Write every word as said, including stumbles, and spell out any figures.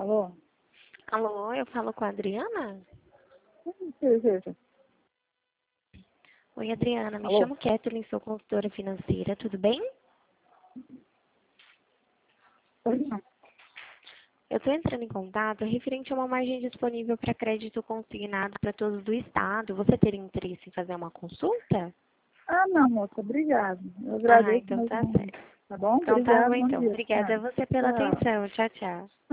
Alô? Alô, eu falo com a Adriana? Sim, sim, sim. Oi, Adriana, me Alô? chamo Kathleen, sou consultora financeira, tudo bem? Oi, não. Eu estou entrando em contato referente a uma margem disponível para crédito consignado para todos do Estado. Você teria interesse em fazer uma consulta? Ah, não, moça, obrigado. Eu Ah, agradeço, então mas tá não. certo. Tá bom? Então tá bom, Obrigado, bom então. dia. Obrigada Tchau. a você pela Tchau. atenção. Tchau, tchau.